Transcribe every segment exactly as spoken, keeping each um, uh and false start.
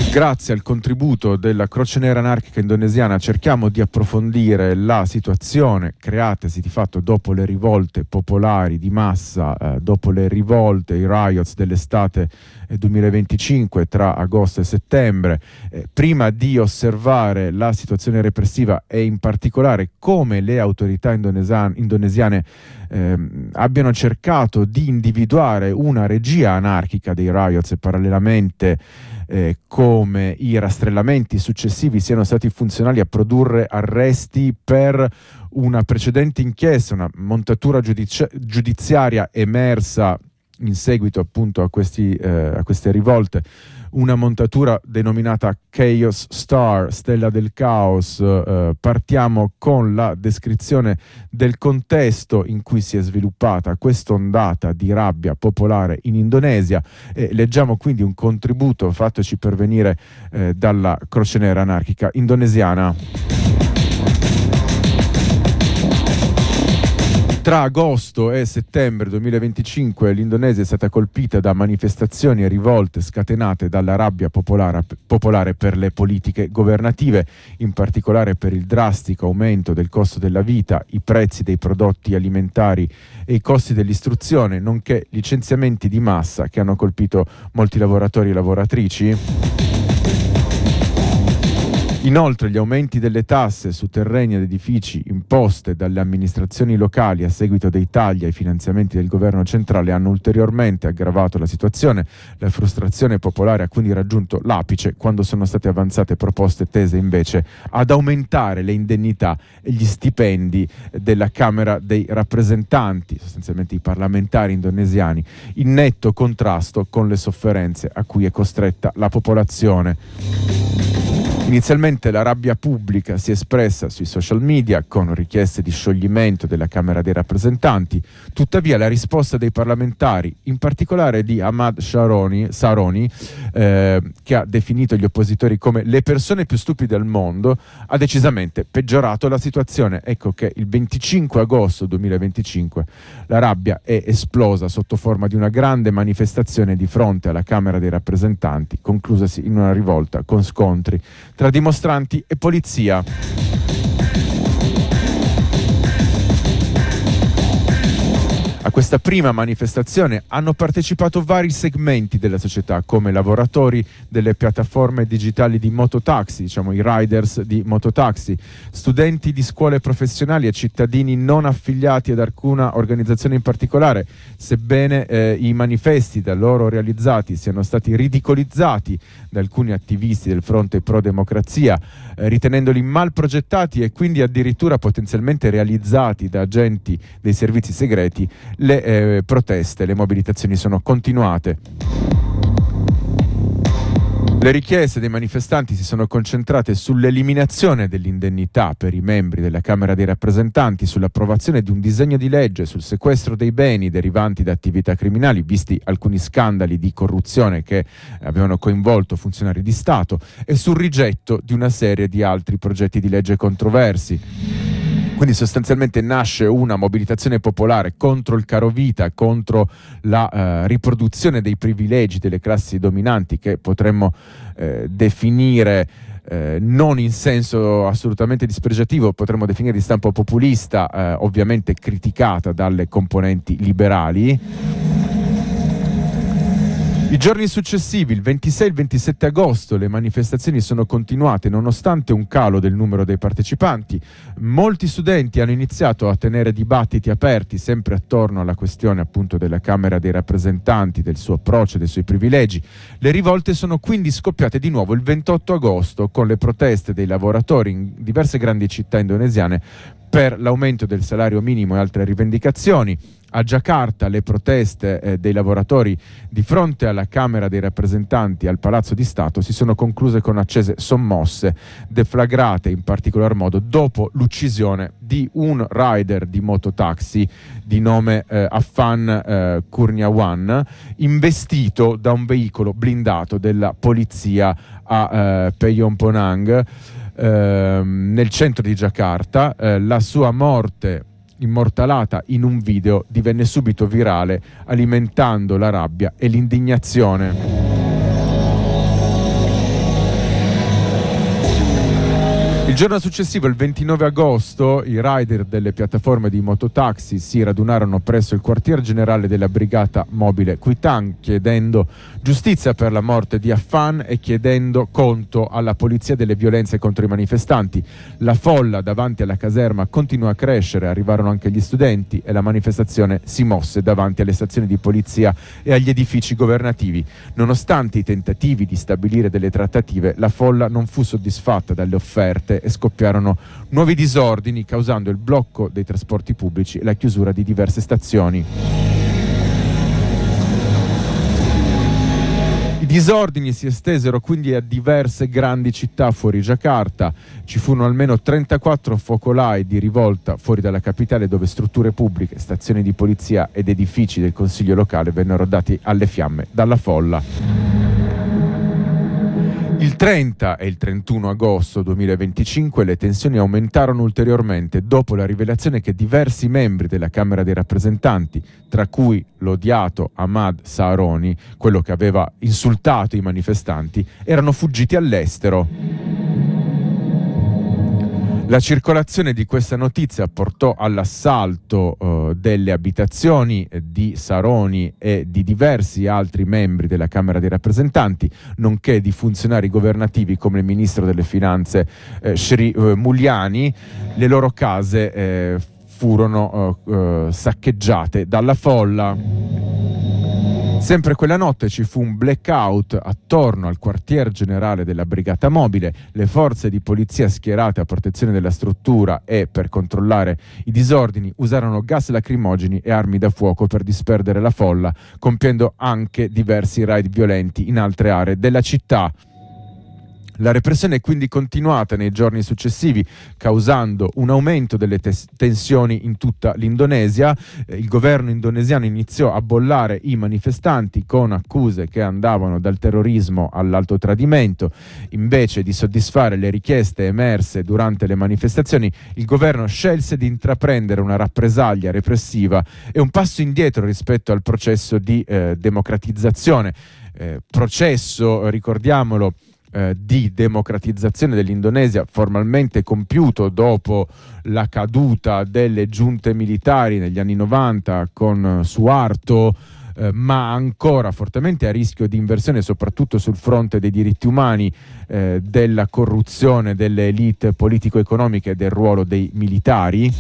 Grazie al contributo della Croce Nera Anarchica Indonesiana cerchiamo di approfondire la situazione creatasi di fatto dopo le rivolte popolari di massa, eh, dopo le rivolte, i riots dell'estate eh, duemilaventicinque tra agosto e settembre, eh, prima di osservare la situazione repressiva e in particolare come le autorità indonesiane, indonesiane eh, abbiano cercato di individuare una regia anarchica dei riots e parallelamente Eh, come i rastrellamenti successivi siano stati funzionali a produrre arresti per una precedente inchiesta, una montatura giudizi- giudiziaria emersa in seguito appunto a, questi, eh, a queste rivolte, una montatura denominata Chaos Star, Stella del Caos. Eh, partiamo con la descrizione del contesto in cui si è sviluppata questa ondata di rabbia popolare in Indonesia e leggiamo quindi un contributo fattoci pervenire eh, dalla Croce Nera Anarchica Indonesiana. Tra agosto e settembre duemilaventicinque l'Indonesia è stata colpita da manifestazioni e rivolte scatenate dalla rabbia popolare, popolare per le politiche governative, in particolare per il drastico aumento del costo della vita, i prezzi dei prodotti alimentari e i costi dell'istruzione, nonché licenziamenti di massa che hanno colpito molti lavoratori e lavoratrici. Inoltre gli aumenti delle tasse su terreni ed edifici imposte dalle amministrazioni locali a seguito dei tagli ai finanziamenti del governo centrale hanno ulteriormente aggravato la situazione. La frustrazione popolare ha quindi raggiunto l'apice quando sono state avanzate proposte tese invece ad aumentare le indennità e gli stipendi della Camera dei rappresentanti, sostanzialmente i parlamentari indonesiani, in netto contrasto con le sofferenze a cui è costretta la popolazione. Inizialmente la rabbia pubblica si è espressa sui social media con richieste di scioglimento della Camera dei rappresentanti, tuttavia la risposta dei parlamentari, in particolare di Ahmad Saroni, Saroni eh, che ha definito gli oppositori come le persone più stupide al mondo, ha decisamente peggiorato la situazione. Ecco che il venticinque agosto duemilaventicinque la rabbia è esplosa sotto forma di una grande manifestazione di fronte alla Camera dei rappresentanti, conclusasi in una rivolta con scontri tra dimostranti e polizia. A questa prima manifestazione hanno partecipato vari segmenti della società, come lavoratori delle piattaforme digitali di mototaxi, diciamo i riders di mototaxi, studenti di scuole professionali e cittadini non affiliati ad alcuna organizzazione in particolare, sebbene eh, i manifesti da loro realizzati siano stati ridicolizzati da alcuni attivisti del fronte pro democrazia, eh, ritenendoli mal progettati e quindi addirittura potenzialmente realizzati da agenti dei servizi segreti. Le eh, proteste, le mobilitazioni sono continuate. Le richieste dei manifestanti si sono concentrate sull'eliminazione dell'indennità per i membri della Camera dei rappresentanti, sull'approvazione di un disegno di legge sul sequestro dei beni derivanti da attività criminali, visti alcuni scandali di corruzione che avevano coinvolto funzionari di Stato, e sul rigetto di una serie di altri progetti di legge controversi. Quindi sostanzialmente nasce una mobilitazione popolare contro il carovita, contro la eh, riproduzione dei privilegi delle classi dominanti che potremmo eh, definire eh, non in senso assolutamente dispregiativo, potremmo definire di stampo populista, eh, ovviamente criticata dalle componenti liberali. I giorni successivi, il ventisei e il ventisette agosto, le manifestazioni sono continuate nonostante un calo del numero dei partecipanti. Molti studenti hanno iniziato a tenere dibattiti aperti sempre attorno alla questione appunto della Camera dei rappresentanti, del suo approccio, dei suoi privilegi. Le rivolte sono quindi scoppiate di nuovo il ventotto agosto con le proteste dei lavoratori in diverse grandi città indonesiane per l'aumento del salario minimo e altre rivendicazioni. A Giacarta le proteste eh, dei lavoratori di fronte alla Camera dei rappresentanti al Palazzo di Stato si sono concluse con accese sommosse, deflagrate in particolar modo dopo l'uccisione di un rider di mototaxi di nome eh, Affan eh, Kurniawan, investito da un veicolo blindato della polizia a eh, Phayonponang, eh, nel centro di Giacarta. Eh, la sua morte, immortalata in un video, divenne subito virale, alimentando la rabbia e l'indignazione. Il giorno successivo, il ventinove agosto, i rider delle piattaforme di mototaxi si radunarono presso il quartier generale della brigata mobile Cuitan, chiedendo giustizia per la morte di Affan e chiedendo conto alla polizia delle violenze contro i manifestanti. La folla davanti alla caserma continuò a crescere, arrivarono anche gli studenti e la manifestazione si mosse davanti alle stazioni di polizia e agli edifici governativi. Nonostante i tentativi di stabilire delle trattative, la folla non fu soddisfatta dalle offerte e scoppiarono nuovi disordini, causando il blocco dei trasporti pubblici e la chiusura di diverse stazioni. I disordini si estesero quindi a diverse grandi città fuori Giacarta. Ci furono almeno trentaquattro focolai di rivolta fuori dalla capitale, dove strutture pubbliche, stazioni di polizia ed edifici del consiglio locale vennero dati alle fiamme dalla folla. Il trenta e il trentuno agosto duemilaventicinque le tensioni aumentarono ulteriormente dopo la rivelazione che diversi membri della Camera dei rappresentanti, tra cui l'odiato Ahmad Saaroni, quello che aveva insultato i manifestanti, erano fuggiti all'estero. La circolazione di questa notizia portò all'assalto eh, delle abitazioni di Saaroni e di diversi altri membri della Camera dei rappresentanti, nonché di funzionari governativi come il ministro delle finanze eh, Shri eh, Muliani. Le loro case eh, furono eh, eh, saccheggiate dalla folla. Sempre quella notte ci fu un blackout attorno al quartier generale della brigata mobile. Le forze di polizia schierate a protezione della struttura e per controllare i disordini usarono gas lacrimogeni e armi da fuoco per disperdere la folla, compiendo anche diversi raid violenti in altre aree della città. La repressione è quindi continuata nei giorni successivi, causando un aumento delle tes- tensioni in tutta l'Indonesia. Eh, il governo indonesiano iniziò a bollare i manifestanti con accuse che andavano dal terrorismo all'alto tradimento. Invece di soddisfare le richieste emerse durante le manifestazioni, il governo scelse di intraprendere una rappresaglia repressiva e un passo indietro rispetto al processo di eh, democratizzazione. Eh, processo, ricordiamolo, Eh, di democratizzazione dell'Indonesia formalmente compiuto dopo la caduta delle giunte militari negli anni novanta con Suharto, eh, ma ancora fortemente a rischio di inversione soprattutto sul fronte dei diritti umani, eh, della corruzione delle elite politico-economiche e del ruolo dei militari.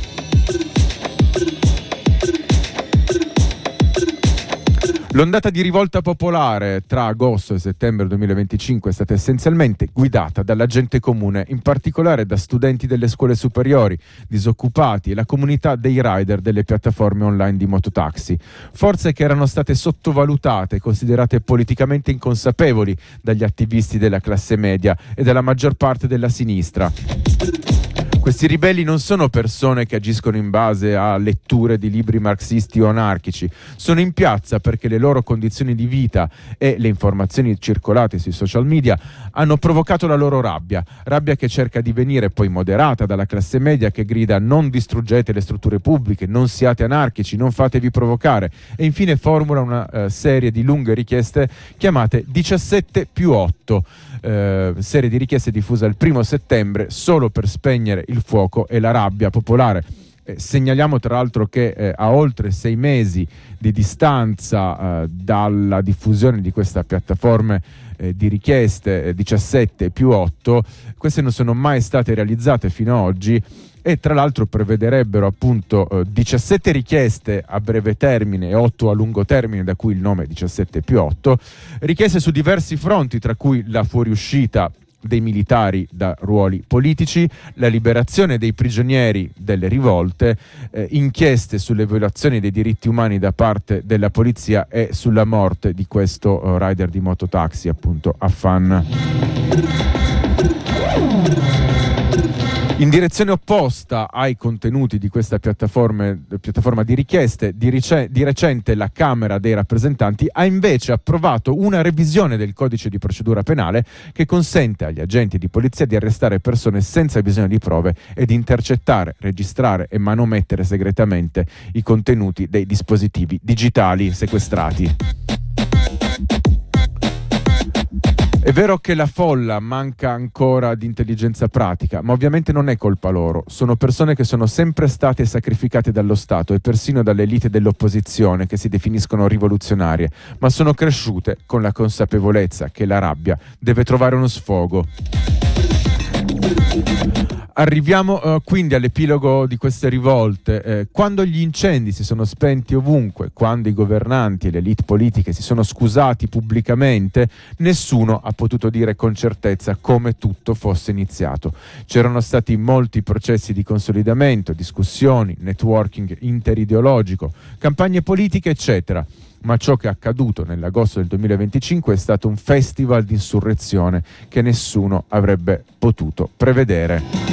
L'ondata di rivolta popolare tra agosto e settembre duemilaventicinque è stata essenzialmente guidata dalla gente comune, in particolare da studenti delle scuole superiori, disoccupati e la comunità dei rider delle piattaforme online di mototaxi. Forze che erano state sottovalutate e considerate politicamente inconsapevoli dagli attivisti della classe media e dalla maggior parte della sinistra. Questi ribelli non sono persone che agiscono in base a letture di libri marxisti o anarchici, sono in piazza perché le loro condizioni di vita e le informazioni circolate sui social media hanno provocato la loro rabbia, rabbia che cerca di venire poi moderata dalla classe media che grida non distruggete le strutture pubbliche, non siate anarchici, non fatevi provocare, e infine formula una eh, serie di lunghe richieste chiamate diciassette più otto. Eh, serie di richieste diffuse il primo settembre solo per spegnere il fuoco e la rabbia popolare. Eh, segnaliamo tra l'altro che eh, a oltre sei mesi di distanza eh, dalla diffusione di questa piattaforma eh, di richieste eh, diciassette più otto, queste non sono mai state realizzate fino ad oggi, e tra l'altro prevederebbero appunto eh, diciassette richieste a breve termine e otto a lungo termine, da cui il nome diciassette più otto, richieste su diversi fronti, tra cui la fuoriuscita dei militari da ruoli politici, la liberazione dei prigionieri delle rivolte, eh, inchieste sulle violazioni dei diritti umani da parte della polizia e sulla morte di questo uh, rider di mototaxi, appunto Affan. In direzione opposta ai contenuti di questa piattaforma, piattaforma di richieste, di, rice- di recente la Camera dei rappresentanti ha invece approvato una revisione del codice di procedura penale che consente agli agenti di polizia di arrestare persone senza bisogno di prove e di intercettare, registrare e manomettere segretamente i contenuti dei dispositivi digitali sequestrati. È vero che la folla manca ancora di intelligenza pratica, ma ovviamente non è colpa loro. Sono persone che sono sempre state sacrificate dallo Stato e persino dalle elite dell'opposizione che si definiscono rivoluzionarie, ma sono cresciute con la consapevolezza che la rabbia deve trovare uno sfogo. Arriviamo uh, quindi all'epilogo di queste rivolte. Eh, quando gli incendi si sono spenti ovunque, quando i governanti e le elite politiche si sono scusati pubblicamente, nessuno ha potuto dire con certezza come tutto fosse iniziato. C'erano stati molti processi di consolidamento, discussioni, networking interideologico, campagne politiche, eccetera. Ma ciò che è accaduto nell'agosto del duemilaventicinque è stato un festival di insurrezione che nessuno avrebbe potuto prevedere.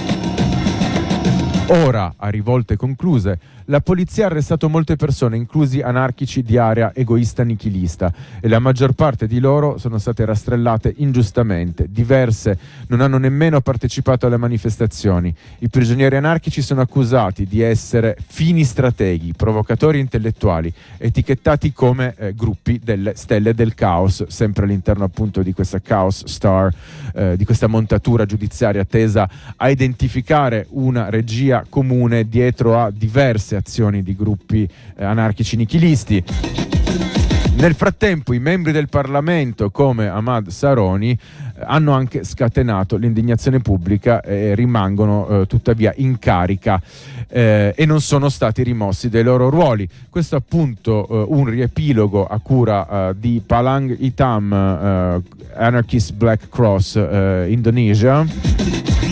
Ora, a rivolte concluse, la polizia ha arrestato molte persone, inclusi anarchici di area egoista nichilista, e la maggior parte di loro sono state rastrellate ingiustamente. Diverse non hanno nemmeno partecipato alle manifestazioni. I prigionieri anarchici sono accusati di essere fini strateghi, provocatori intellettuali, etichettati come eh, gruppi delle stelle del caos, sempre all'interno appunto di questa Chaos Star, eh, di questa montatura giudiziaria tesa a identificare una regia comune dietro a diverse azioni di gruppi eh, anarchici nichilisti. Nel frattempo i membri del Parlamento come Ahmad Saroni eh, hanno anche scatenato l'indignazione pubblica e rimangono eh, tuttavia in carica eh, e non sono stati rimossi dai loro ruoli. Questo è appunto eh, un riepilogo a cura eh, di Palang Hitam, eh, Anarchist Black Cross eh, Indonesia.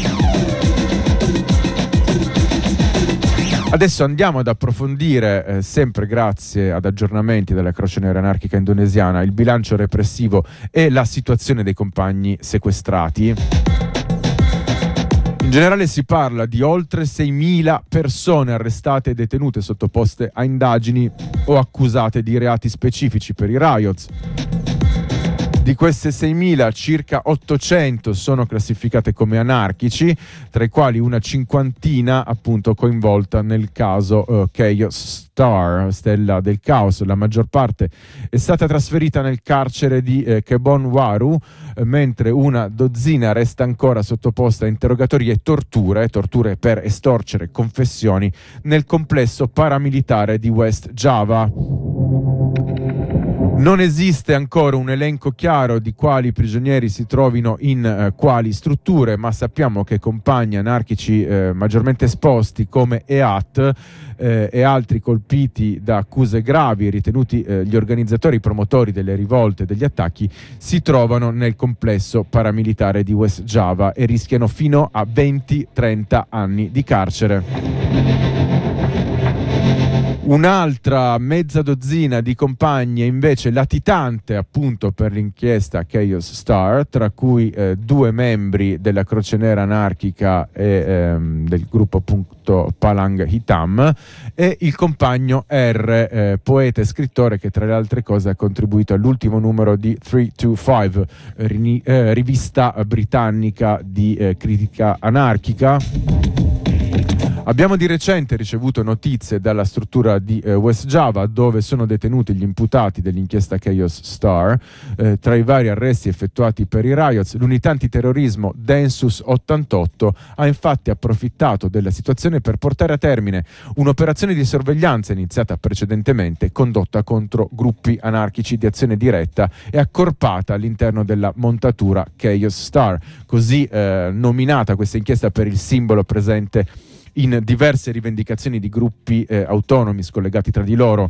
Adesso andiamo ad approfondire, eh, sempre grazie ad aggiornamenti della Croce Nera Anarchica Indonesiana, il bilancio repressivo e la situazione dei compagni sequestrati. In generale si parla di oltre seimila persone arrestate e detenute, sottoposte a indagini o accusate di reati specifici per i riots. Di queste seimila, circa ottocento sono classificate come anarchici, tra i quali una cinquantina appunto coinvolta nel caso uh, Chaos Star, stella del caos. La maggior parte è stata trasferita nel carcere di eh, Kebonwaru, eh, mentre una dozzina resta ancora sottoposta a interrogatori e torture, torture per estorcere confessioni, nel complesso paramilitare di West Java. Non esiste ancora un elenco chiaro di quali prigionieri si trovino in eh, quali strutture, ma sappiamo che compagni anarchici eh, maggiormente esposti come E A T eh, e altri colpiti da accuse gravi, ritenuti eh, gli organizzatori, i promotori delle rivolte e degli attacchi, si trovano nel complesso paramilitare di West Java e rischiano fino a venti trenta anni di carcere. Un'altra mezza dozzina di compagni è invece latitante appunto per l'inchiesta Chaos Star, tra cui eh, due membri della Croce Nera Anarchica e ehm, del gruppo appunto Palang Hitam, e il compagno R, eh, poeta e scrittore che tra le altre cose ha contribuito all'ultimo numero di trecentoventinove, eh, rini- eh, rivista britannica di eh, critica anarchica. Abbiamo di recente ricevuto notizie dalla struttura di eh, West Java, dove sono detenuti gli imputati dell'inchiesta Chaos Star. Eh, tra i vari arresti effettuati per i riots, l'unità antiterrorismo Densus ottantotto ha infatti approfittato della situazione per portare a termine un'operazione di sorveglianza iniziata precedentemente, condotta contro gruppi anarchici di azione diretta e accorpata all'interno della montatura Chaos Star, così eh, nominata questa inchiesta per il simbolo presente in diverse rivendicazioni di gruppi eh, autonomi scollegati tra di loro.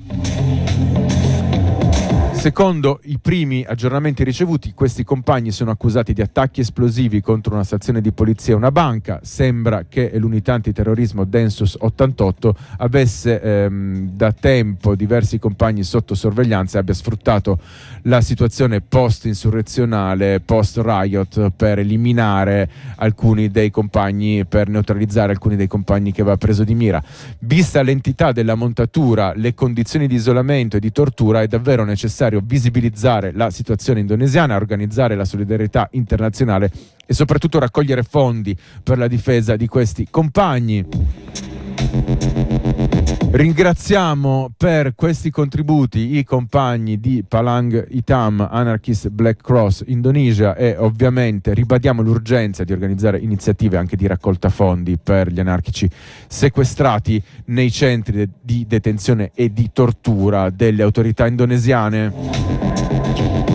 Secondo i primi aggiornamenti ricevuti, questi compagni sono accusati di attacchi esplosivi contro una stazione di polizia e una banca. Sembra che l'unità antiterrorismo Densus ottantotto avesse ehm, da tempo diversi compagni sotto sorveglianza e abbia sfruttato la situazione post-insurrezionale, post-riot, per eliminare alcuni dei compagni, per neutralizzare alcuni dei compagni che aveva preso di mira. Vista l'entità della montatura, le condizioni di isolamento e di tortura, è davvero necessario visibilizzare la situazione indonesiana, organizzare la solidarietà internazionale e soprattutto raccogliere fondi per la difesa di questi compagni. Ringraziamo per questi contributi i compagni di Palang Hitam Anarchist Black Cross Indonesia e ovviamente ribadiamo l'urgenza di organizzare iniziative anche di raccolta fondi per gli anarchici sequestrati nei centri de- di detenzione e di tortura delle autorità indonesiane.